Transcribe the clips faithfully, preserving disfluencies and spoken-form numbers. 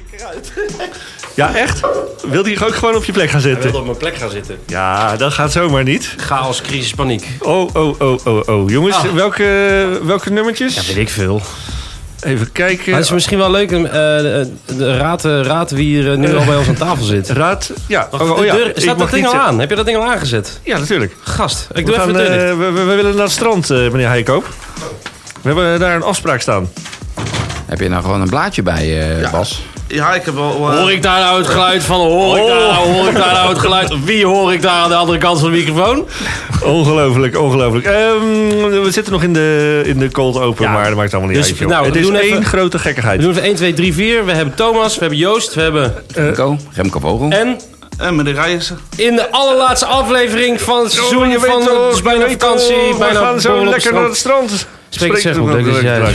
eruit. Ja, echt? Wil hij ook gewoon op je plek gaan Hij zitten? wilde op mijn plek gaan zitten. Ja, dat gaat zomaar niet. Chaos, crisis, paniek. Oh, oh, oh, oh, oh. Jongens, Ah. welke, welke nummertjes? Ja, weet ik veel. Even kijken. Maar het is misschien wel leuk. Uh, de, de raad, uh, raad wie hier uh, nu al bij ons aan tafel zit. Raad, ja. Wacht, Oh, oh, de ja. deur, Ik staat mag dat ding niet al zeggen- aan? Heb je dat ding al aangezet? Ja, natuurlijk. Gast, ik We, doe even gaan, de deur eh, dicht. we, we, we willen naar het strand, uh, meneer Heikoop. We hebben daar een afspraak staan. Heb je nou gewoon een blaadje bij, uh, Ja. Bas? Ja, ik heb wel... Uh, Hoor ik daar nou het geluid van? Hoor ik, daar nou, hoor ik daar nou het geluid? Wie hoor ik daar aan de andere kant van de microfoon? Ongelooflijk, ongelooflijk. Ehm, we zitten nog in de, in de cold open, Ja. maar dat maakt allemaal niet Dus, uit. joh. nou, Het we is doen één even- grote We gekkigheid. doen even één, twee, drie, vier. We hebben Thomas, we hebben Joost, we hebben... Remco, Remco Vogel. En en meneer Rijensen. in de allerlaatste aflevering van het seizoen je weet van... toch, Het is bijna je weet vakantie, toch, bijna we gaan zo borrel op lekker naar het strand. Spreek het zeg toch goed, ook dat is leuk. juist.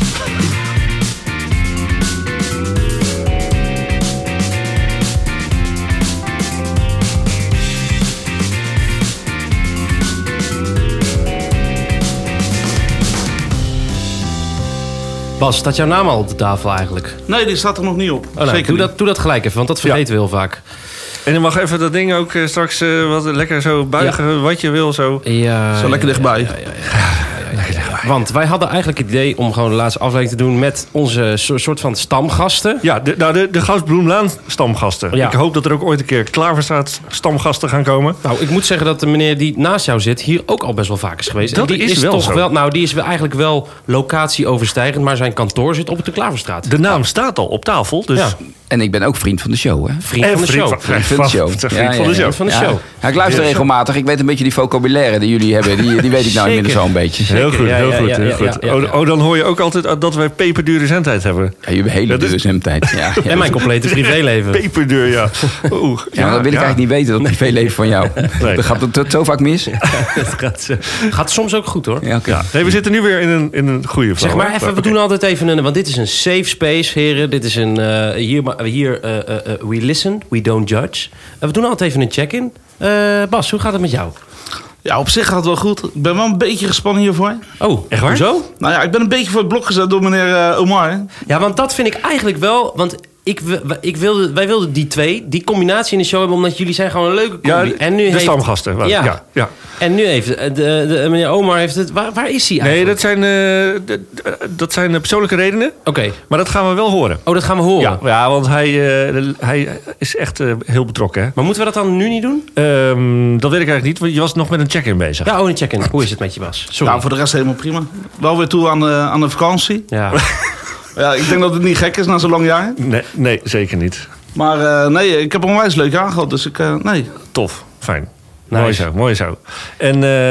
Bas, staat jouw naam al op de tafel eigenlijk? Nee, die staat er nog niet op. Oh, nou, Zeker doe, niet. dat, doe dat gelijk even, want dat vergeten we heel vaak. En dan mag even dat ding ook eh, straks eh, wat lekker zo buigen, wat je wil zo. Ja, Zo lekker dichtbij. Ja, ja, ja, ja, ja, ja, ja. Want wij hadden eigenlijk het idee om gewoon de laatste aflevering te doen met onze so- soort van stamgasten. Ja, de, nou, de, de Gastbloemlaan stamgasten. Ja. Ik hoop dat er ook ooit een keer Klaverstraat stamgasten gaan komen. Nou, ik moet zeggen dat de meneer die naast jou zit hier ook al best wel vaak is geweest. Dat en die is wel toch zo. wel, nou, die is wel eigenlijk wel locatieoverstijgend, maar zijn kantoor zit op de Klaverstraat. De naam staat al op tafel, dus... Ja. En ik ben ook vriend van de show, hè? Vriend En van de vriend show. van- Vriend van de show. Vriend van de show. Vriend van de Ja. show. Ja, ik luister regelmatig. Ik weet een beetje die vocabulaire die jullie hebben. Die, die weet ik nou inmiddels Zeker. al een beetje. Heel goed, Ja, heel ja, goed, ja, heel ja, goed. ja, ja, ja. Oh, oh, dan hoor je ook altijd dat wij peperdure zendtijd hebben. Ja, jullie hebben hele Dat is- dure zendtijd. Ja, ja. En mijn complete privéleven. Peperduur, ja. Oeh, Ja, maar dat wil ik eigenlijk niet weten, dat privéleven van jou. Nee. Dat gaat het het zo vaak mis. Dat gaat, eh, gaat soms ook goed hoor. Ja, oké. Ja. Nee, we zitten nu weer in een, in een goede flow. Zeg maar hè? even, we Oké. doen altijd even een... Want dit is een safe space, heren. Dit is een... eh, hier, ma- hier eh, eh, eh, we listen, we don't judge. En we doen altijd even een check-in. Eh, Bas, hoe gaat het met jou? Ja, op zich gaat het wel goed. Ik ben wel een beetje gespannen hiervoor. Oh, Echt waar? Hoezo? Nou ja, ik ben een beetje voor het blok gezet door meneer eh, Omar. Ja, want dat vind ik eigenlijk wel... Want ik, wi- ik wilde, wij wilden die twee, die combinatie in de show hebben... omdat jullie zijn gewoon een leuke Ja, combi. de, en nu de heeft, stamgasten. wel. Ja. Ja, ja. En nu heeft de, de, de- meneer Omar heeft het... Waar, waar is hij Nee, eigenlijk? dat zijn, eh, d- d- dat zijn eh, persoonlijke redenen. Oké. Maar dat gaan we wel horen. Oh, dat gaan we horen. Ja, ja, want hij, eh, de- hij is echt eh, heel betrokken. Hè? Maar moeten we dat dan nu niet doen? Ehm, dat weet ik eigenlijk niet, want je was nog met een check-in bezig. Ja, oh, een check-in. Hoe is het met je, Bas? Sorry. Nou, voor de rest helemaal prima. Wel weer toe aan de, aan de vakantie. Ja. Ja, ik denk dat het niet gek is na zo'n lang jaar. Nee, nee, zeker niet. Maar eh, nee, ik heb een onwijs leuk jaar gehad. Dus ik, eh, nee. Tof, fijn. Nice. Mooi zo, mooi zo. En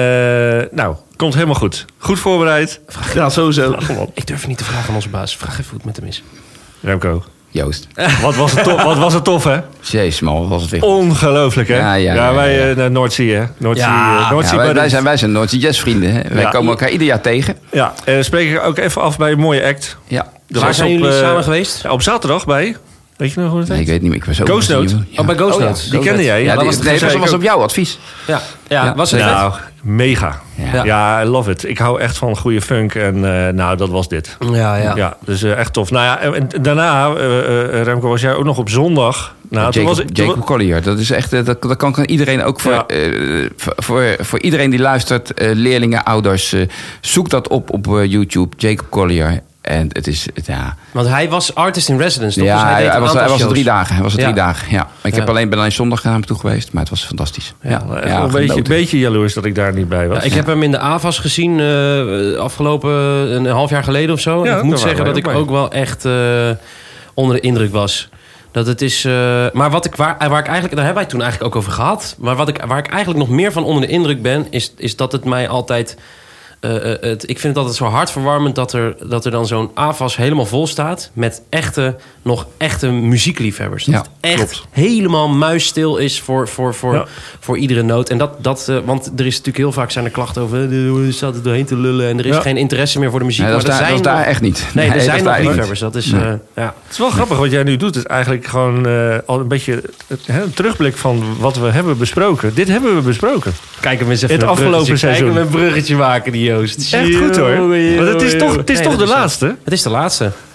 eh, nou, komt helemaal goed. Goed voorbereid. Ja, sowieso. Ik durf niet te vragen aan onze baas. Vraag even hoe het met hem is. Remco, Joost. wat was het tof, wat was het tof hè? Jezus man, wat was het weer goed. Ongelooflijk hè? Ja, ja, ja, wij ja. eh, naar Noordzee hè? Noordzee, Ja. eh, Noordzee Ja, wij, wij Buddies. zijn, wij zijn Noordzee Jazz vrienden. Hè? Wij Ja. komen elkaar ieder jaar tegen. Ja, eh spreek ik ook even af bij een mooie act. Ja. Dat Waar was zijn op, jullie eh, samen geweest? ja, op zaterdag bij, weet je nog hoe het Nee, heet? ik weet niet meer. Ik was ook Ghost een Note. nieuwe- Oh, bij Ghost ja. Note. Die kende jij? Ja, dat die, was was, het nee, dat zei was ik op ook. jouw advies. Ja, ja, Ja. was het Nou, vet? mega. Ja. Ja. I love it. Ik hou echt van goede funk en eh, nou, dat was dit. Ja, ja. Ja, dus eh, echt tof. Nou ja, en, en daarna, eh, eh, Remco, was jij ook nog op zondag. Nou, toen Jacob, was ik, toen Jacob Collier, dat is echt, eh, dat, dat kan kan iedereen ook voor, Ja. eh, voor, voor, voor iedereen die luistert, eh, leerlingen, ouders, eh, zoek dat op op eh, YouTube, Jacob Collier. En het is, het, ja, Want hij was artist in residence, toch? ja Dus hij, hij, deed hij een was, hij aantal was er drie shows. dagen. Hij was er Ja. drie dagen. Ja, ik Ja. heb alleen ben alleen zondag naar hem toe geweest, maar het was fantastisch. Ja, ja, ja, echt wel een beetje, genoten. beetje jaloers dat ik daar niet bij was. Ja, ik heb hem in de A V A S gezien eh, afgelopen een half jaar geleden of zo. En Ja, ik moet daar zeggen waren dat wij ik ook ook wel echt eh, onder de indruk was. Dat het is. eh, maar wat ik, waar, waar ik eigenlijk. Daar hebben wij het toen eigenlijk ook over gehad. Maar wat ik, waar ik eigenlijk nog meer van onder de indruk ben, is, is dat het mij altijd. eh, eh, het, ik vind het altijd zo hartverwarmend dat er, dat er dan zo'n A V A S helemaal vol staat. Met echte, nog echte muziekliefhebbers. Dat Ja, het echt klopt. helemaal muisstil is voor, voor, voor, Ja. voor iedere noot. En dat, dat, eh, want er is natuurlijk heel vaak zijn er klachten over. eh, Er staat er doorheen te lullen en er is Ja. geen interesse meer voor de muziek. Nee, dat is maar daar, er dat zijn is daar nog- echt niet. Nee, er dat zijn is nog daar echt niet. liefhebbers. Dat is, Nee. eh, ja. Het is wel grappig wat jij nu doet. Het is eigenlijk gewoon eh, al een beetje het, hè, een terugblik van wat we hebben besproken. Dit hebben we besproken. Kijk hem eens even Het een afgelopen bruggetje- seizoen. Kijk hem een bruggetje maken, die Joost. Echt goed hoor. Jongen, Want het is jongen, toch, het is nee, toch dat de is zo. laatste. Het is de laatste.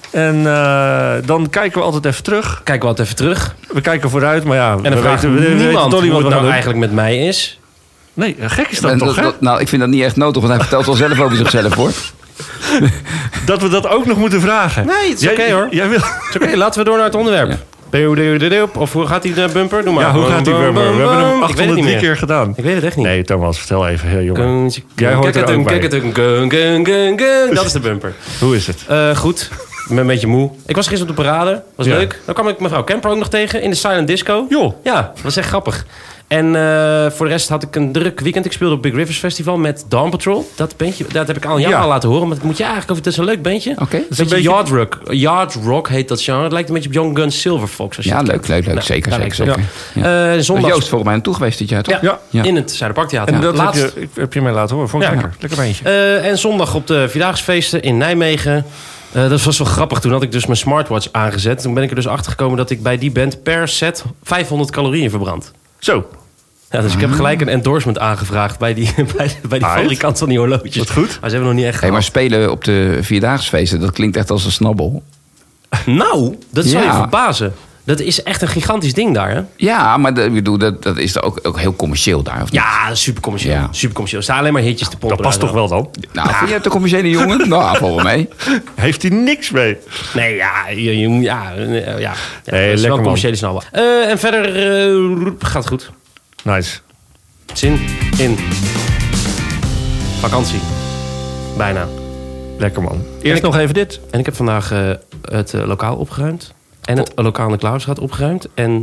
En uh, dan kijken we altijd even terug. Kijken we altijd even terug. We kijken vooruit, maar ja... En dan we vraagt weten, we, we niemand weten toch niet hoe wat het we nou doen. eigenlijk met mij is. Nee, gek is dat En toch, dat- hè? dat- nou, ik vind dat niet echt nodig, want hij vertelt wel zelf over zichzelf, hoor. Dat we dat ook nog moeten vragen. Nee, het is Jij- oké, hoor. Jij wil... Het is oké, laten we door naar het onderwerp. Of hoe gaat die de bumper? Doe maar. Ja, hoe gaat die bumper? We hebben hem Ik weet het niet achthonderddrie meer. keer gedaan. Ik weet het echt niet. Nee, Thomas, vertel even, heel jongen. Jij hoort er ook bij. Dat is de bumper. Hoe is het? Uh, goed. Ik ben een beetje moe. Ik was gisteren op de parade. Was Ja. leuk. Dan kwam ik mevrouw Kemper ook nog tegen in de Silent Disco. Joh. Ja, dat was echt grappig. En uh, voor de rest had ik een druk weekend. Ik speelde op Big Rivers Festival met Dawn Patrol. Dat bandje, dat heb ik al een jaar Ja. al laten horen. Maar dat moet je eigenlijk over. Het is een leuk bandje. Oké. Een beetje, beetje- yard rock. Yard rock heet dat genre. Het lijkt een beetje op Young Guns Silver Fox. Als je Ja, het leuk, kent. leuk, leuk. Nou, Zeker, daar zeker, lijkt het zeker. op. Ja. Uh, Dat is zondag. Joost volgens mij naartoe geweest dit jaar, toch? Ja, Ja. in het Zuiderparktheater. En dat heb Laatst. je, heb je mij laten horen. Vond ik Ja. lekker. Lekker beentje. Uh, en zondag op de Vierdaagse in Nijmegen. Uh, dat was wel grappig. Toen had ik dus mijn smartwatch aangezet. Toen ben ik er dus achter gekomen dat ik bij die band per set vijfhonderd calorieën verbrand. Zo. Ja, dus ik heb gelijk een endorsement aangevraagd bij die, bij, bij die Ah, fabrikant van die horloges. Wat goed. Maar ze hebben nog niet echt Hey, maar gehad. spelen op de Vierdaagsfeesten, dat klinkt echt als een snabbel. Nou, dat zou je Ja. verbazen. Dat is echt een gigantisch ding daar, hè? Ja, maar dat, ik bedoel, dat, dat is ook, ook heel commercieel daar, of niet? Ja, super commercieel. Ja. Super commercieel. Er staan alleen maar hitjes te pompen. Dat past daar toch zo. wel dan? Nou, vind je het een commerciële jongen? Nou, volgens mij. Heeft hij niks mee. Nee, ja, je, je, moet- ja, eh, ja, ja. Nee, dat is lekker, wel man. een commerciële snabbel. Uh, en verder uh, gaat het goed. Nice. Zin in vakantie. Bijna. Lekker, man. Eerst ik- nog even dit. En ik heb vandaag uh, het uh, lokaal opgeruimd. En het lokaal in de Klauwstraat opgeruimd. En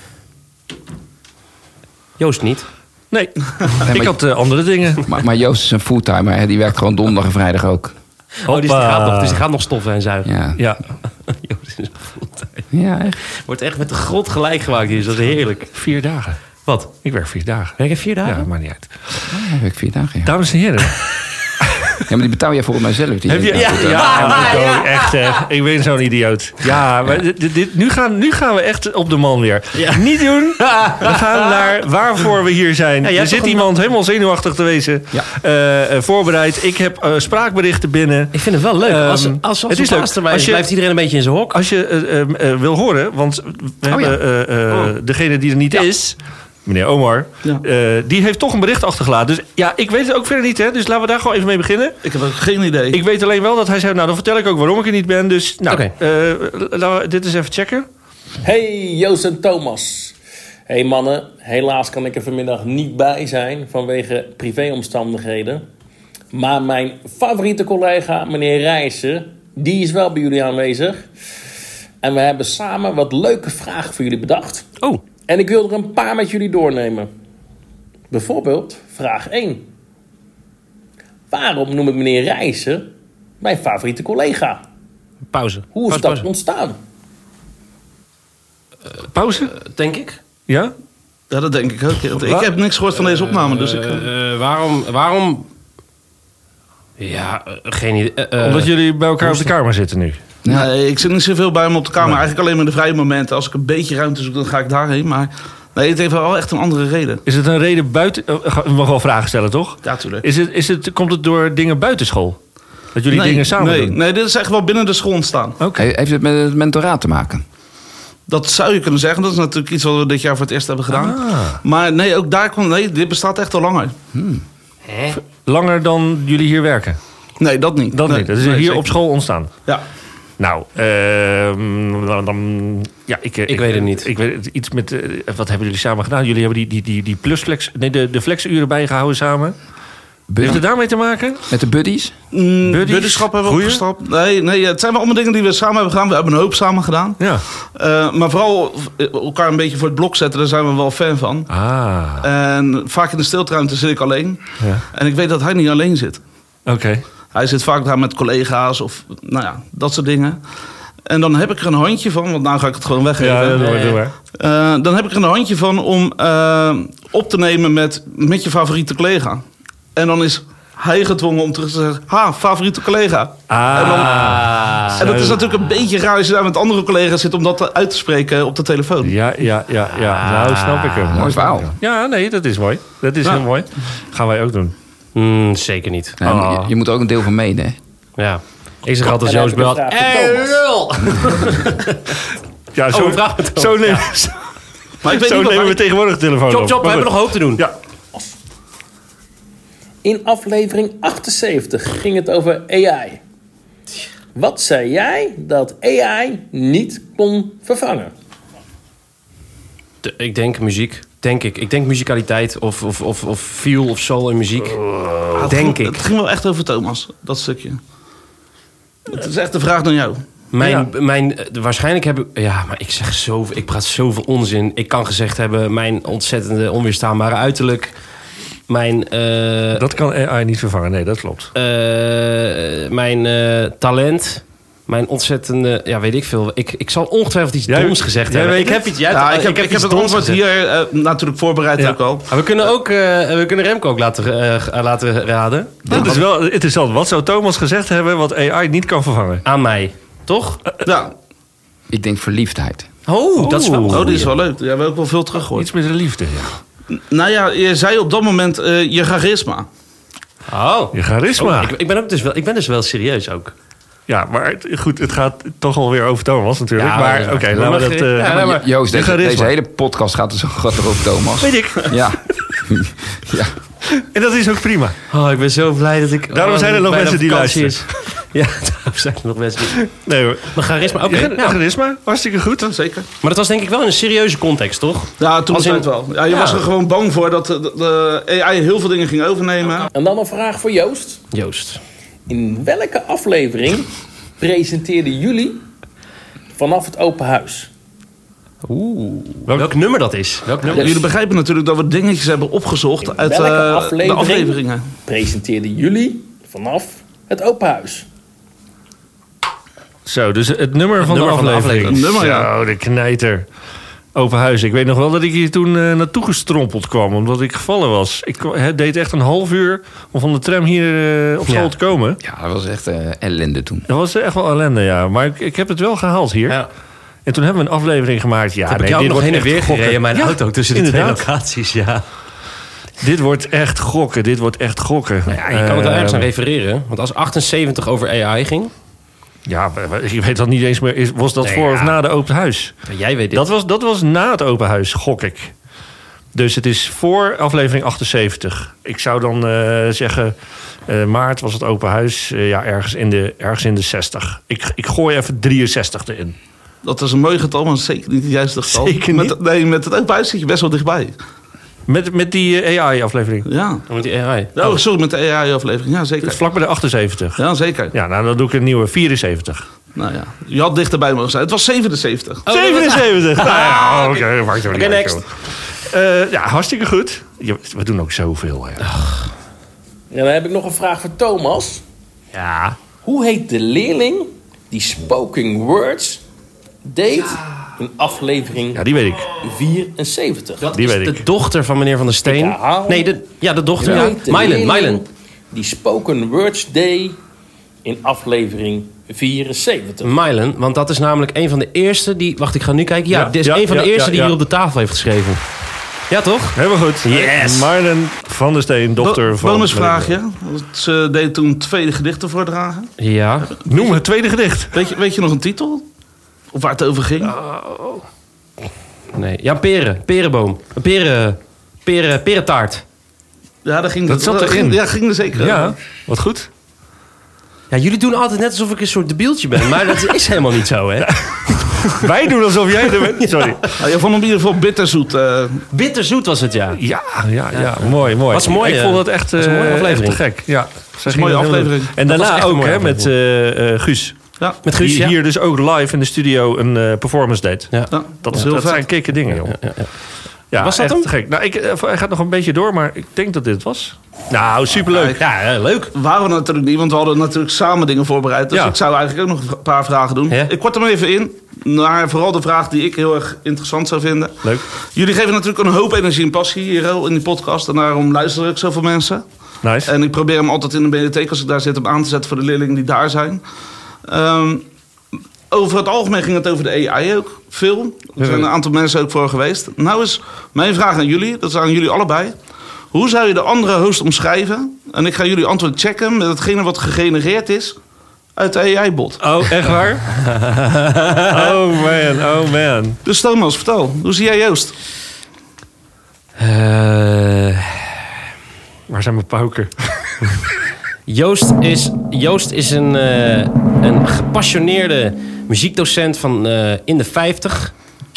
Joost niet. Nee, maar- ik had uh, andere dingen. Maar, maar Joost is een fulltimer, hè? Die werkt gewoon donderdag en vrijdag ook. Oh, dus die Hoppa. gaat nog, dus die gaat nog stoffen en zuigen. Ja, Ja, Joost is fulltime. ja echt. Wordt echt met de grond gelijk gemaakt hier. Dat is heerlijk. vier dagen. Wat? Ik werk vier dagen. Werk je vier dagen? Ja, maakt niet uit. Ja, heb ik vier dagen, ja. Dames en heren. Ja, maar die betaal jij volgens mij zelf. Die Heb je, ja, ja, ja, Nico, echt. eh, ik ben zo'n idioot. Ja, maar dit, dit, nu, gaan, nu gaan we echt op de man weer. Ja. Niet doen. We gaan naar waarvoor we hier zijn. Ja, jij er hebt zit toch een- iemand helemaal zenuwachtig te wezen. Ja. Eh, eh, voorbereid. Ik heb eh, spraakberichten binnen. Ik vind het wel leuk. Ehm, Als, als, als het is een leuk. erbij Als is, je- blijft iedereen een beetje in zijn hok. Als je eh, eh, eh, wil horen, want we Oh, hebben eh, eh, Oh. degene die er niet is, meneer Omar, Ja. eh, die heeft toch een bericht achtergelaten. Dus ja, ik weet het ook verder niet, hè. Dus laten we daar gewoon even mee beginnen. Ik heb ook geen idee. Ik weet alleen wel dat hij zei, nou dan vertel ik ook waarom ik er niet ben. Dus nou, Oké. eh, laten we dit eens even checken. Hey Joost en Thomas. Hey mannen, helaas kan ik er vanmiddag niet bij zijn vanwege privéomstandigheden. Maar mijn favoriete collega, meneer Rijssen, die is wel bij jullie aanwezig. En we hebben samen wat leuke vragen voor jullie bedacht. Oh, En ik wil er een paar met jullie doornemen. Bijvoorbeeld vraag één. Waarom noem ik meneer Rijssen mijn favoriete collega? pauze. Hoe is pauze, dat pauze. ontstaan? Pauze? Denk ik. Ja? Ja, dat denk ik ook. Ik heb niks gehoord van deze opname, dus ik... Eh, eh, waarom, waarom... Ja, eh, geen idee. Eh, eh, Omdat jullie bij elkaar op de kamer zitten nu. Ja. Nee, ik zit niet zoveel bij hem op de kamer. Eigenlijk alleen maar in de vrije momenten. Als ik een beetje ruimte zoek, dan ga ik daarheen. Maar nee, het heeft wel echt een andere reden. Is het een reden buiten... uh, We mogen wel vragen stellen, toch? Ja, tuurlijk. Is het, is het, komt het door dingen buiten school? Dat jullie nee, dingen samen nee, doen? nee, dit is echt wel binnen de school ontstaan. Oké. He- Heeft het met het mentoraat te maken? Dat zou je kunnen zeggen. Dat is natuurlijk iets wat we dit jaar voor het eerst hebben gedaan. Ah. Maar nee, ook daar kwam... Nee, dit bestaat echt al langer. hè? Langer dan jullie hier werken? Nee, dat niet. Dat Nee, niet. Dat is nee, hier zeker. op school ontstaan. Ja. Nou, ehm, dan, dan... Ja, ik, Ik weet het niet. Ik weet het, iets met... eh, wat hebben jullie samen gedaan? Jullie hebben die, die, die, die plusflex... Nee, de, de flexuren bijgehouden samen. Heeft het daarmee te maken? Met de buddies? Mm, Buddies? Buddyschap hebben we Goeie? opgestapt. Nee, nee, het zijn wel allemaal dingen die we samen hebben gedaan. We hebben een hoop samen gedaan. Ja. Uh, maar vooral elkaar een beetje voor het blok zetten, daar zijn we wel fan van. Ah, En vaak in de stilteruimte zit ik alleen. ja. En ik weet dat hij niet alleen zit. Oké. Hij zit vaak daar met collega's of nou ja, dat soort dingen. En dan heb ik er een handje van, want nou ga ik het gewoon weggeven. Ja, doe maar, doe maar. Uh, dan heb ik er een handje van om uh, op te nemen met, met je favoriete collega. En dan is hij gedwongen om terug te zeggen, ha, favoriete collega. Ah. En, dan, Ah. en dat is natuurlijk een beetje raar als je daar met andere collega's zit om dat uit te spreken op de telefoon. Ja, ja, ja, ja. Nou, snap ik hem. Mooi Nou, snap verhaal. ik hem. Ja, nee, dat is mooi. Dat is Ja. heel mooi. Gaan wij ook doen. Mm, zeker niet. Nee, maar Ah. je, je moet er ook een deel van meenemen. Ja. Ik zeg altijd En Joost dan heb belt. ik een vraag voor Hey, Thomas. lul! Ja, Oh, zo, een vraag met Thomas. zo nemen, Maar ik weet zo niet wat nemen we wij- tegenwoordig de telefoon Chop, op. chop, we Maar hebben nog goed. hoop te doen. Ja, In aflevering achtenzeventig ging het over A I. Wat zei jij dat A I niet kon vervangen? De- ik denk muziek. Denk ik. Ik denk muzikaliteit of, of, of, of feel of soul in muziek. Ah, het denk ging- ik. Het ging wel echt over Thomas, dat stukje. Het is echt een vraag naar jou. Mijn, Ja. mijn, eh, waarschijnlijk heb ik... Ja, maar ik zeg zoveel... Ik praat zoveel onzin. Ik kan gezegd hebben... Mijn ontzettende onweerstaanbare uiterlijk. Mijn... eh, dat kan A I niet vervangen. Nee, dat klopt. eh, mijn eh, talent. Mijn ontzettende... Ja, weet ik veel. Ik, ik zal ongetwijfeld iets Jij- doms gezegd jij hebben. weet Ik heb het? iets... Jij, Ja, ik heb, ik iets heb het doms antwoord gezegd. hier eh, natuurlijk voorbereid Ja. ook al. Maar we kunnen ook... eh, we kunnen Remco ook laten, eh, laten raden. Dat is wel interessant. Wat zou Thomas gezegd hebben wat A I niet kan vervangen? Aan mij. Toch? Ja, Ik denk verliefdheid. Oh, dat is wel... oh, die is wel leuk. Die hebben we ook wel veel teruggehoord. Iets met de liefde, ja. Nou ja, je zei op dat moment eh, je charisma. Oh. Je charisma. Oh, ik, ik, ben ook dus wel, ik ben dus wel serieus ook. Ja, maar het- goed, het gaat toch alweer over Thomas natuurlijk. Ja, maar ja. oké, Maar laten we mag dat... je- eh, ja, Maar maar- Joost, je deze, charisma. deze hele podcast gaat dus gaat er over Thomas. Weet ik. Ja. ja. En dat is ook prima. Oh, ik ben zo blij dat ik... Daarom oh, zijn er nog bijna mensen die vakantie luisteren. is. Ja, daarom zijn er nog mensen die... Nee hoor. Maar charisma, oké. Je Ja. charisma, hartstikke goed. Ja, zeker. Maar dat was denk ik wel in een serieuze context, toch? Ja, toen Als was in- het wel. Ja, je Ja. was er gewoon bang voor dat de, de A I heel veel dingen ging overnemen. En dan een vraag voor Joost. Joost. In welke aflevering presenteerden jullie vanaf het open huis? Oeh. Welk, nummer dat is? Welk nummer? Jullie begrijpen natuurlijk dat we dingetjes hebben opgezocht uit welke eh, de aflevering? afleveringen. Presenteerden jullie vanaf het open huis? Zo, dus het nummer van, nummer de, van de aflevering. aflevering. Nummer, ja. Zo, de knijter. Open huis. Ik weet nog wel dat ik hier toen eh, naartoe gestrompeld kwam. Omdat ik gevallen was. Ik kwa- het deed echt een half uur om van de tram hier eh, op school Ja. te komen. Ja, dat was echt eh, ellende toen. Dat was echt wel ellende, ja. Maar ik, ik heb het wel gehaald hier. Ja. En toen hebben we een aflevering gemaakt. Ja, heb nee, ik jou dit ook nog wordt heen en echt weer gokken. gereden, mijn Ja, auto tussen die inderdaad. twee locaties, ja. Dit wordt echt gokken. Dit wordt echt gokken. Nou ja, je kan er wel ergens aan Eh, refereren. Want als achtenzeventig over A I ging... Ja, ik weet dat niet eens meer. Is- Was dat Nee, voor ja. of na de open huis? Ja, jij weet dit. Dat was, dat was na het open huis, gok ik. Dus het is voor aflevering achtenzeventig. Ik zou dan eh, zeggen, eh, maart was het open huis. eh, ja, ergens in de, ergens in de zestig. Ik, ik gooi even drieënzestig erin. Dat is een mooi getal, maar zeker niet het juiste getal. Zeker niet? Met, nee, met het open huis zit je best wel dichtbij. Met, met die eh, A I-aflevering. Ja. Met die A I. Oh, sorry, met de A I-aflevering. Ja, Het zeker. is vlak bij de achtenzeventig. Ja, zeker. Ja, nou dan doe ik een nieuwe vierenzeventig. Nou ja, je had dichterbij mogen zijn. Het was zevenenzeventig. Oh, zevenenzeventig! Nou ja, oké, maakt er Oké, niet uit, next. joh. Eh, ja, hartstikke goed. Je- we doen ook zoveel. Hè. En dan heb ik nog een vraag voor Thomas. Ja. Hoe heet de leerling die spoken words deed in aflevering Ja, die weet ik. vierenzeventig? Dat Die is weet de ik. dochter van meneer Van der Steen. Ik herhaal. Nee, de, ja, de dochter. Hoe Ja. heet de Mylen, leerling Mylen. die spoken words deed in aflevering vierenzeventig? Mylen, want dat is namelijk een van de eerste die... Wacht, ik ga nu kijken. Ja, Ja, dit is ja, een van de ja, eerste ja, die ja. hier op de tafel heeft geschreven. Ja, toch? Helemaal goed. Yes. Marlen van der Steen, dochter Bo- van... Bonusvraagje. Ze deed toen tweede gedichten voordragen. Ja. Noem het tweede gedicht. Weet je, weet je nog een titel? Of waar het over ging? Nee. Ja, peren. Perenboom. Een peren... Peren, perentaart. Ja, daar ging Dat zat ging- erin. Ja, ging er zeker Ja, over. wat goed. Ja, jullie doen altijd net alsof ik een soort debieltje ben. Maar dat is helemaal niet zo, hè? Wij doen alsof jij er bent. Sorry. Nou, je vond hem in ieder geval bitterzoet. eh Bitterzoet was het, ja. Ja, ja, ja, mooi, mooi. Was mooi, Ik eh, vond het echt, was een mooie eh, aflevering. echt te gek. Ja, Zij een mooie gingen heel- aflevering. En Dat was daarna echt een ook mooie hè, met eh, eh, Guus. ja, Met Guus, Die ja. hier dus ook live in de studio een eh, performance deed. Ja. ja, Dat, dat is is heel dat vet. zijn kikke dingen, joh. Ja, ja, ja. Ja, Was dat echt hem? te gek. Nou, ik, eh, hij gaat nog een beetje door, maar ik denk dat dit het was. Nou, superleuk. Ja, eh, leuk. Waren we natuurlijk niet, want we hadden natuurlijk samen dingen voorbereid. Dus Ja. ik zou eigenlijk ook nog een paar vragen doen. Ja. Ik kort hem even in. Naar vooral de vraag die ik heel erg interessant zou vinden. Leuk. Jullie geven natuurlijk een hoop energie en passie hier in die podcast. En daarom luisteren ook zoveel mensen. Nice. En ik probeer hem altijd in de bibliotheek, als ik daar zit, hem aan te zetten voor de leerlingen die daar zijn. Ehm, over het algemeen ging het over de A I ook veel. Er zijn een aantal mensen ook voor geweest. Nou is mijn vraag aan jullie, dat is aan jullie allebei. Hoe zou je de andere host omschrijven? En ik ga jullie antwoord checken met hetgene wat gegenereerd is uit de A I-bot. Oh, echt waar? Oh man, oh man. Dus Thomas, vertel. Hoe zie jij Joost? Uh, Waar zijn mijn pauken? Joost is, Joost is een, uh, een gepassioneerde muziekdocent van uh, in de vijftig.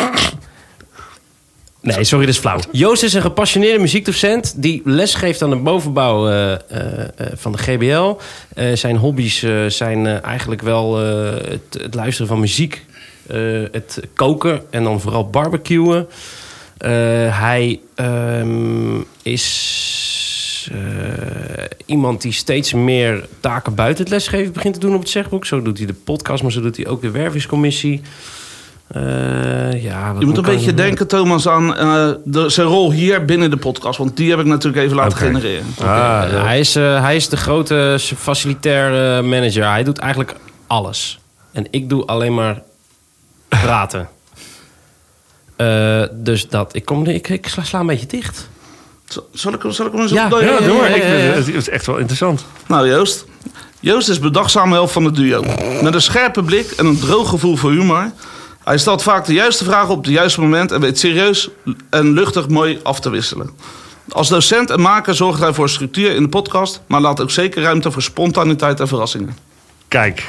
Nee, sorry, dat is flauw. Joost is een gepassioneerde muziekdocent die lesgeeft aan de bovenbouw uh, uh, van de G B L. Uh, zijn hobby's uh, zijn uh, eigenlijk wel uh, het, het luisteren van muziek, uh, het koken en dan vooral barbecuen. Uh, hij um, is uh, iemand die steeds meer taken buiten het lesgeven begint te doen op het Zegboek. Zo doet hij de podcast, maar zo doet hij ook de wervingscommissie. Uh, ja, je moet een beetje denken, Thomas, aan uh, de, zijn rol hier binnen de podcast. Want die heb ik natuurlijk even laten okay. genereren. Okay. Ah, ja. hij, is, uh, hij is de grote facilitair uh, manager. Hij doet eigenlijk alles. En ik doe alleen maar praten. uh, dus dat, ik, kom, ik, ik sla, sla een beetje dicht. Zal ik, zal ik hem eens ja, op? Ja, ja, door. Ja, ja, ja, ja. Het is echt wel interessant. Nou, Joost. Joost is bedachtzame helft van het duo. Met een scherpe blik en een droog gevoel voor humor. Hij stelt vaak de juiste vragen op het juiste moment en weet serieus en luchtig mooi af te wisselen. Als docent en maker zorgt hij voor structuur in de podcast, maar laat ook zeker ruimte voor spontaniteit en verrassingen. Kijk.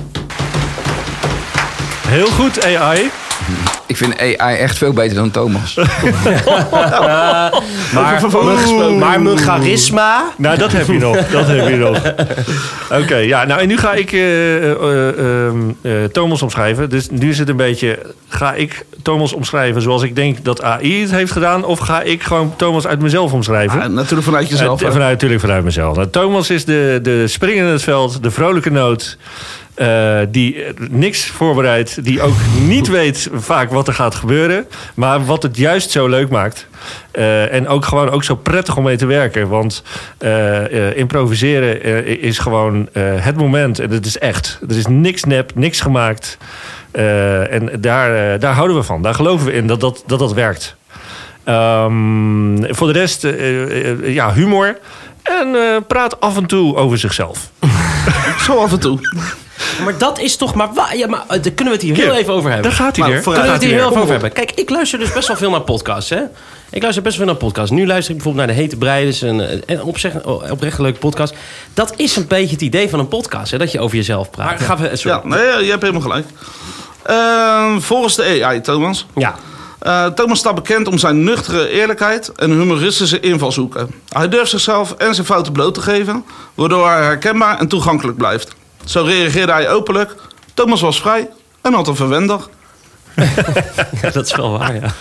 Heel goed, A I. Ik vind A I echt veel beter dan Thomas. ja. maar, maar mijn charisma... Nou, dat heb je nog. Dat heb je nog. Oké, okay, ja. Nou, en nu ga ik uh, uh, uh, uh, Thomas omschrijven. Dus nu is het een beetje... Ga ik Thomas omschrijven zoals ik denk dat A I het heeft gedaan? Of ga ik gewoon Thomas uit mezelf omschrijven? Ja, natuurlijk vanuit jezelf. Uh, vanuit, natuurlijk vanuit mezelf. Nou, Thomas is de, de springer in het veld. De vrolijke noot. Uh, die niks voorbereidt, die ook niet weet vaak wat er gaat gebeuren, maar wat het juist zo leuk maakt. Uh, en ook gewoon ook zo prettig om mee te werken. Want uh, uh, improviseren uh, is gewoon uh, het moment en het is echt. Er is niks nep, niks gemaakt. Uh, en daar, uh, daar houden we van. Daar geloven we in dat dat, dat, dat werkt. Um, voor de rest, uh, uh, ja, humor. En uh, praat af en toe over zichzelf. Zo af en toe. Maar dat is toch maar... Wa- ja, maar uh, daar kunnen we het hier heel even over hebben. Daar gaat hij nou, weer. Kunnen we het hier heel even over hebben. Kijk, ik luister dus best wel veel naar podcasts, hè. Ik luister best wel veel naar podcasts. Nu luister ik bijvoorbeeld naar De Hete Breiders. En, en op zich, oprecht een leuke podcast. Dat is een beetje het idee van een podcast, hè. Dat je over jezelf praat. Maar, gaan we, sorry. Ja, nee, je hebt helemaal gelijk. Uh, volgens de A I, Thomas. Ja. Uh, Thomas staat bekend om zijn nuchtere eerlijkheid en humoristische invalshoeken. Hij durft zichzelf en zijn fouten bloot te geven, waardoor hij herkenbaar en toegankelijk blijft. Zo reageerde hij openlijk. Thomas was vrij en had een verwendag. Ja, dat is wel waar, ja.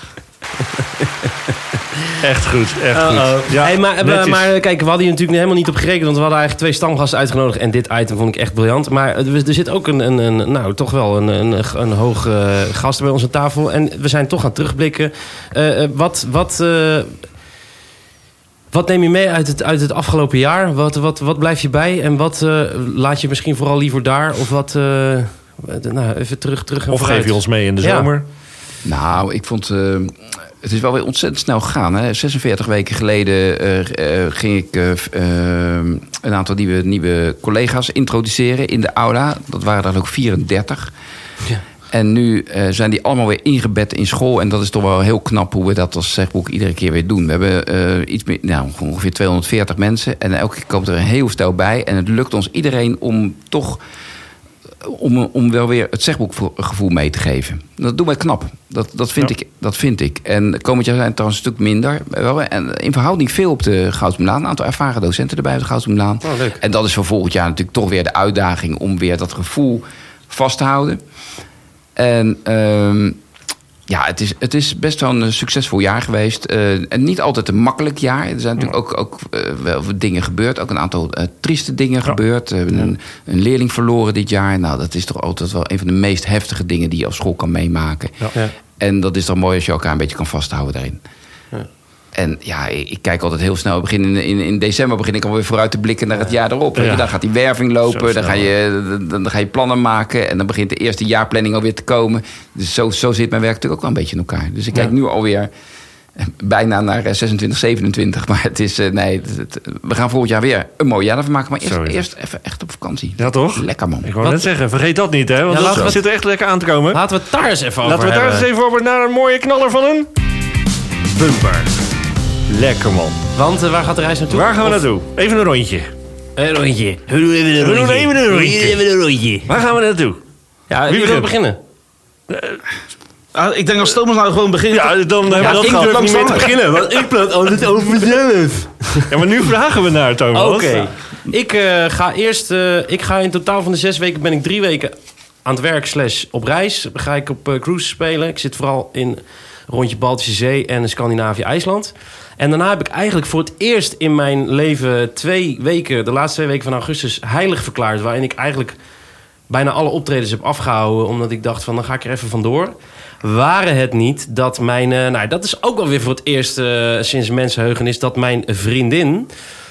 Echt goed, echt goed. Ja, hey, maar, maar kijk, we hadden hier natuurlijk helemaal niet op gerekend, want we hadden eigenlijk twee stamgasten uitgenodigd en dit item vond ik echt briljant. Maar er, er zit ook een, een, een nou, toch wel een, een, een hoog uh, gast bij ons aan tafel en we zijn toch aan het terugblikken. Uh, wat, wat, uh, wat neem je mee uit het, uit het afgelopen jaar? Wat, wat, wat blijf je bij en wat uh, laat je misschien vooral liever daar? Of wat, uh, nou, even terug, terug en Of vooruit. geef je ons mee in de zomer? Ja. Nou, ik vond... Uh, het is wel weer ontzettend snel gegaan. Hè? zesenveertig weken geleden uh, uh, ging ik uh, uh, een aantal nieuwe, nieuwe collega's introduceren in de aula. Dat waren er ook vierendertig. Ja. En nu uh, zijn die allemaal weer ingebed in school. En dat is toch wel heel knap hoe we dat als Zegboek iedere keer weer doen. We hebben uh, iets meer, nou, ongeveer tweehonderdveertig mensen. En elke keer komt er een heel stel bij. En het lukt ons iedereen om toch... Om, om wel weer het Zegboekgevoel mee te geven. Dat doen wij knap. Dat, dat, vind, ja. ik, dat vind ik. En komend jaar zijn het trouwens een stuk minder. En in verhouding veel op de Goudsbloemenlaan. Een aantal ervaren docenten erbij op de Goudsbloemenlaan. Oh, leuk. En dat is voor volgend jaar natuurlijk toch weer de uitdaging... om weer dat gevoel vast te houden. En um, ja, het is, het is best wel een succesvol jaar geweest. Uh, en niet altijd een makkelijk jaar. Er zijn natuurlijk ook, ook uh, wel dingen gebeurd. Ook een aantal uh, trieste dingen ja. gebeurd. We hebben een, een leerling verloren dit jaar. Nou, dat is toch altijd wel een van de meest heftige dingen... die je op school kan meemaken. Ja. Ja. En dat is dan mooi als je elkaar een beetje kan vasthouden daarin. Ja. En ja, ik kijk altijd heel snel. Begin in, in, in december begin ik alweer vooruit te blikken naar het jaar erop. Ja. Dan gaat die werving lopen, dan ga, je, dan, dan ga je plannen maken... en dan begint de eerste jaarplanning alweer te komen. Dus zo, zo zit mijn werk natuurlijk ook wel een beetje in elkaar. Dus ik kijk ja. nu alweer bijna naar zesentwintig, zevenentwintig. Maar het is, uh, nee, het, het, we gaan volgend jaar weer een mooi jaar van maken. Maar eerst, eerst even echt op vakantie. Ja, toch? Lekker, man. Ik wou net zeggen, vergeet dat niet, hè? Want Ja, dat we, zit er echt lekker aan te komen. Laten we het daar eens even over Laten we hebben. daar eens even over naar een mooie knaller van een bumper. Lekker, man. Want uh, waar gaat de reis naartoe? Waar gaan we Of- naartoe? Even een rondje. Een rondje. We doen even een We doen rondje. even een rondje. We doen even een rondje. Waar gaan we naartoe? Ja, Wie wie wil begint? beginnen? Ah, ik denk als Thomas nou gewoon begint. Ja, dan hebben we Ja, dat ik gehad. durf Niet niet meer mee te te beginnen, want ik praat altijd over mezelf. Ja, maar nu vragen we naar Thomas. Oké. Ik uh, ga eerst... Uh, ik ga in totaal van de zes weken... ben ik drie weken aan het werk slash op reis. Dan ga ik op uh, cruise spelen. Ik zit vooral in rondje Baltische Zee en Scandinavië-IJsland. En daarna heb ik eigenlijk voor het eerst in mijn leven twee weken... de laatste twee weken van augustus heilig verklaard. Waarin ik eigenlijk bijna alle optredens heb afgehouden. Omdat ik dacht van, dan ga ik er even vandoor. Waren het niet dat mijn... Uh, nou, dat is ook wel weer voor het eerst uh, sinds mensenheugenis... dat mijn vriendin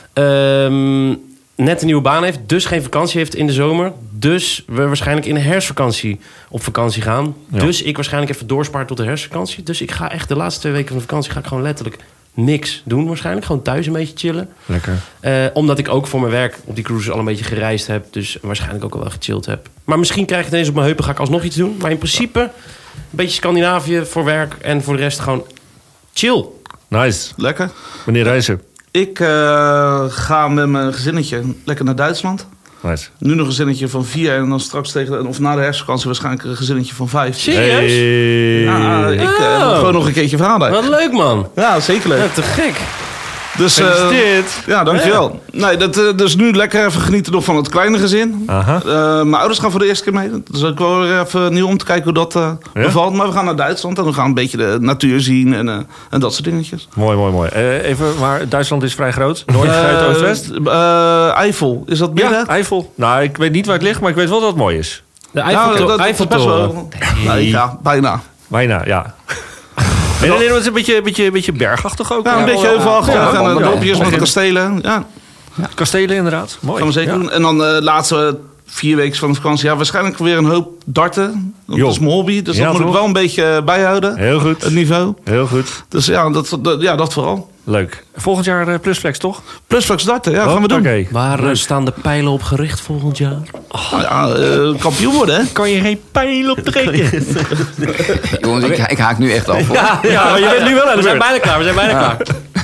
um, net een nieuwe baan heeft. Dus geen vakantie heeft in de zomer. Dus we waarschijnlijk in de herfstvakantie op vakantie gaan. Ja. Dus ik waarschijnlijk even doorspaar tot de herfstvakantie. Dus ik ga echt de laatste twee weken van de vakantie... ga ik gewoon letterlijk niks doen waarschijnlijk. Gewoon thuis een beetje chillen. Lekker. Uh, omdat ik ook voor mijn werk op die cruises al een beetje gereisd heb. Dus waarschijnlijk ook al wel gechilled heb. Maar misschien krijg ik het eens op mijn heupen, ga ik alsnog iets doen. Maar in principe een beetje Scandinavië voor werk. En voor de rest gewoon chill. Nice. Lekker. Wanneer reizen? Ik uh, ga met mijn gezinnetje lekker naar Duitsland. Nice. Nu nog een gezinnetje van vier en dan straks tegen de, of na de herfstvakantie waarschijnlijk een gezinnetje van vijf. Serieus? Hey. Ja, ik uh, Oh. wil gewoon nog een keertje vader. Wat leuk, man. Ja, zeker leuk. Ja, te gek. Dus, uh, Gefeliciteerd. ja, dankjewel. Nee, dat, uh, dus nu lekker even genieten nog van het kleine gezin. Aha. Uh, mijn ouders gaan voor de eerste keer mee. Dus ook wel weer even nieuw om te kijken hoe dat uh, Ja? bevalt. Maar we gaan naar Duitsland en we gaan een beetje de natuur zien en, uh, en dat soort dingetjes. Mooi, mooi, mooi. Uh, even, maar Duitsland is vrij groot. Noord, Zuid, Uh, Oost-West? uh, Eifel, is dat midden? Ja, Eifel. Nou, ik weet niet waar het ligt, maar ik weet wel dat het mooi is. De Nou, Eiffeltoren. dat- dat is best Eiffeltoren. wel- Nee, ja, bijna. Bijna, ja. Nee, nee, nee, het is een beetje, beetje, beetje bergachtig ook. Ja, een Ja, beetje wel, heuvelachtig. ja, en wel, de ja. dorpjes met de Ja. kastelen. Ja, Kastelen inderdaad. Mooi. gaan we zeker Ja. doen. En dan de laatste vier weken van de vakantie. Ja, waarschijnlijk weer een hoop darten. Dat Jo. is mijn hobby. Dus Ja, dat moet toch? ik wel een beetje bijhouden. Heel goed. Het niveau. Heel goed. Dus ja, dat, dat, ja, dat vooral. Leuk. Volgend jaar uh, Plusflex, toch? Plusflex darten, ja, gaan we doen. Oké. Waar uh, staan de pijlen op gericht volgend jaar? Nou ja, uh, kampioen worden, hè? Kan je geen pijl op trekken? Jongens, ik, ik haak nu echt af. hoor. Ja, Ja, maar je bent nu wel aan de We zijn beurt. bijna klaar, we zijn bijna klaar.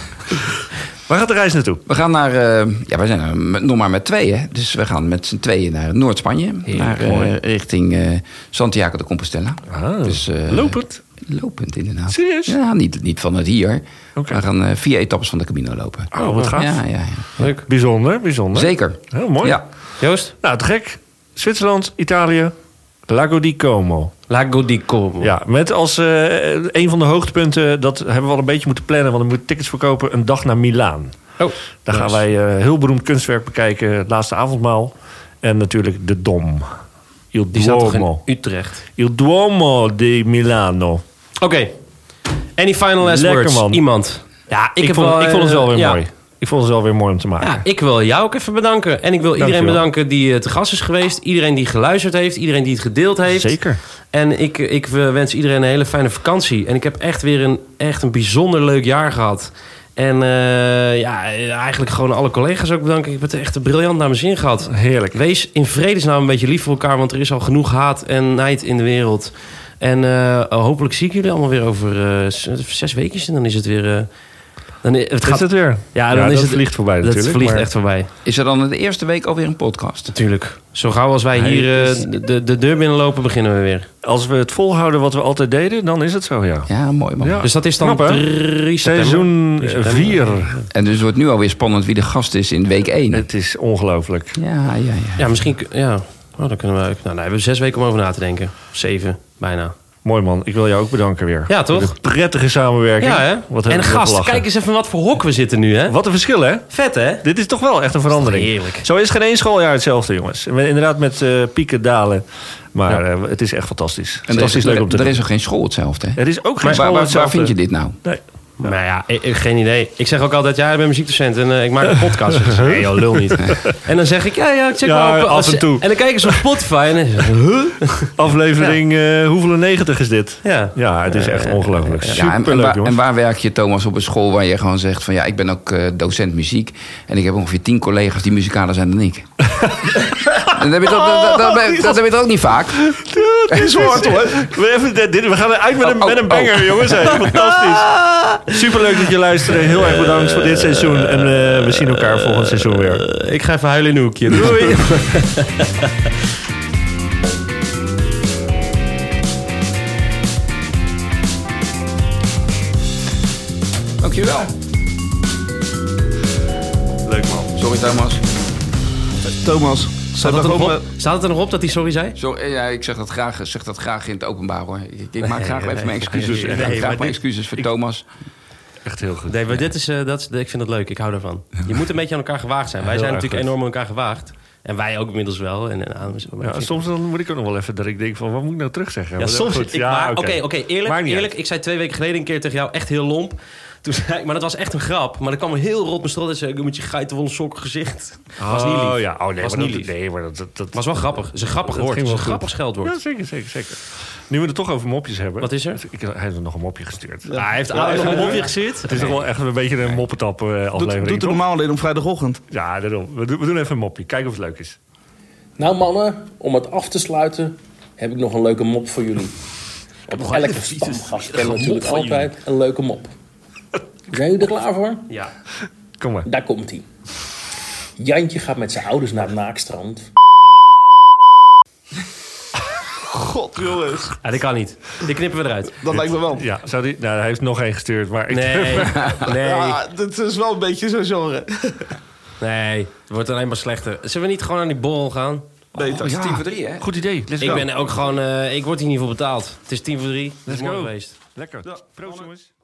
Waar gaat de reis naartoe? We gaan naar, uh, ja, we zijn er met- nog maar met tweeën. Dus we gaan met z'n tweeën naar Noord-Spanje. Naar, uh, mooi. richting uh, Santiago de Compostela. Ah, Dus, uh, lopend? Lopend, inderdaad. Serieus? Ja, niet, niet van het hier. Oké. We gaan uh, vier etappes van de Camino lopen. Oh, wat gaaf. Ja, ja, ja. Leuk. Bijzonder, bijzonder. Zeker. Heel mooi. Ja. Joost? Nou, te gek. Zwitserland, Italië, Lago di Como. Lago di Como. Ja, met als uh, een van de hoogtepunten, dat hebben we al een beetje moeten plannen, want we moeten tickets verkopen, een dag naar Milaan. Oh, Daar gaan nice. wij uh, heel beroemd kunstwerk bekijken, het laatste avondmaal. En natuurlijk de Dom. Il Die zat toch in Duomo. Utrecht? Il Duomo di Milano. Oké. Any final last Lekker, words? man. Iemand? Ja, ik, Ik, heb vond, wel, ik vond het wel weer ja. mooi. Ik vond het wel weer mooi om te maken. Ja, ik wil jou ook even bedanken. En ik wil iedereen Dankjewel. bedanken die uh, te gast is geweest. Iedereen die geluisterd heeft. Iedereen die het gedeeld heeft. Zeker. En ik, ik wens iedereen een hele fijne vakantie. En ik heb echt weer een, echt een bijzonder leuk jaar gehad. En uh, ja, eigenlijk gewoon alle collega's ook bedanken. Ik heb het echt briljant naar mijn zin gehad. Heerlijk. Wees in vredesnaam een beetje lief voor elkaar. Want er is al genoeg haat en nijd in de wereld. En uh, hopelijk zie ik jullie allemaal weer over uh, zes weekjes. En dan is het weer... Uh, dan, het Is gaat, het weer? ja, dan Ja, is dat het vliegt voorbij dat natuurlijk. vliegt maar- echt voorbij. Is er dan de eerste week alweer een podcast? Natuurlijk. Zo gauw als wij Nee, hier het is- uh, de, de deur binnenlopen, beginnen we weer. Als we het volhouden wat we altijd deden, dan is het zo, ja. Ja, mooi man. Ja. Dus dat is dan Knap, hè? drie september. Seizoen drie september. vier. En dus wordt nu alweer spannend wie de gast is in week één. Het is ongelooflijk. Ja, ja, ja. Ja, misschien... Ja, oh, dan kunnen we... Nou, dan hebben we zes weken om over na te denken. Zeven, bijna. Mooi man, ik wil jou ook bedanken weer. Ja, toch? Voor de prettige samenwerking. Ja, hè? Wat En hebben we gast, gelachen. kijk eens even wat voor hok we zitten nu, hè? Wat een verschil, hè? Vet, hè? Dit is toch wel echt een verandering. Heerlijk. Zo is geen één schooljaar hetzelfde, jongens. We- Inderdaad met uh, pieken, dalen. Maar uh, het is echt fantastisch. En er is, Fantastisch leuk om te er doen. is ook geen school hetzelfde. Hè? Er is ook geen Maar school waar, waar, waar hetzelfde. vind je dit nou? Nee. Nou ja, ik, ik- geen idee. Ik zeg ook altijd, ja, ik ben muziekdocent en uh, ik maak een podcast. Ik zeg, nee joh, lul niet. En dan zeg ik, ja, ja, ik check Ja, wel op. af en toe. En dan kijken ze op Spotify en dan zeggen ze, huh? Aflevering, uh, hoeveel negentig is dit? Ja. Ja, het is echt ongelooflijk. Ja, en, Superleuk, en, waar, jongens. en waar werk je, Thomas, op een school waar je gewoon zegt van ja, ik ben ook uh, docent muziek en ik heb ongeveer tien collega's die muzikaler zijn dan ik. Dat heb je toch, dat, dat, dat, dat heb je toch ook niet vaak? Het is hard hoor. We, even, dit, dit- we gaan uit met een, Oh, met een oh, banger, oh. jongens. Hey, fantastisch. Superleuk dat je luisterde. Heel erg bedankt voor dit seizoen. En uh, we zien elkaar volgend seizoen weer. Ik ga even huilen in een hoekje. Doei. Dankjewel. Leuk man. Sorry, Thomas. Thomas, Staat het, er nog op? Staat het er nog op dat hij sorry zei? Sorry, ja, ik zeg dat, graag, zeg dat graag in het openbaar hoor. Ik, ik maak graag nee, even mijn nee, excuses. nee, Ik nee, maak maar graag dit- mijn excuses voor Thomas. Echt heel goed. Nee, maar dit is, uh, dat is, ik vind dat leuk. Ik hou daarvan. Je moet een beetje aan elkaar gewaagd zijn. Wij Heel zijn erg natuurlijk goed. enorm aan elkaar gewaagd. En wij ook inmiddels wel. En, en, aan- maar ik Ja, vind- soms dan moet ik ook nog wel even dat ik denk van, wat moet ik nou terug zeggen? Ja, Maar soms. goed. ik- Ja, maar- Oké, oké. oké, eerlijk. Maakt niet eerlijk uit. ik zei twee weken geleden een keer tegen jou echt heel lomp. Toen zei ik, maar dat was echt een grap. Maar dan kwam er heel rot mijn strot en zei ik, met je geitenwolle sok gezicht. Was niet lief. Oh ja, oh nee, Was maar niet dat, lief. nee, maar dat, dat, dat Was wel grappig. Het is een grappig Dat woord. ging Het is wel een goed. grappig scheldwoord. Ja, zeker, zeker, zeker. Nu we het toch over mopjes hebben. Wat is er? Ik, hij heeft er nog een mopje gestuurd. Ah, hij heeft Alex nog een mopje gestuurd. Het is toch wel echt een beetje een moppetap uh, Doet, aflevering, doet het toch? normaal alleen op vrijdagochtend. Ja, daarom. We doen, we doen even een mopje. Kijken of het leuk is. Nou mannen, om het af te sluiten heb ik nog een leuke mop voor jullie. Op elke stamgast ken natuurlijk altijd een leuke mop. Zijn jullie er klaar voor? Ja. Kom maar. Daar komt hij. Jantje gaat met zijn ouders naar het Naakstrand. God jongens, ja, dat kan niet. Die knippen we eruit. dat lijkt me wel. Ja, zou die, nou, hij heeft nog één gestuurd, maar ik, Nee, nee, Ja, dat is wel een beetje zo'n genre. nee. Het wordt alleen maar slechter. Zullen we niet gewoon aan die borrel gaan? Beter. Het is tien voor drie, hè? goed idee. Let's Ik go. ben ook gewoon... Uh, ik word hier niet voor betaald. Het is tien voor drie. Het Let's is mooi go. geweest. Lekker. Ja. Proost, jongens.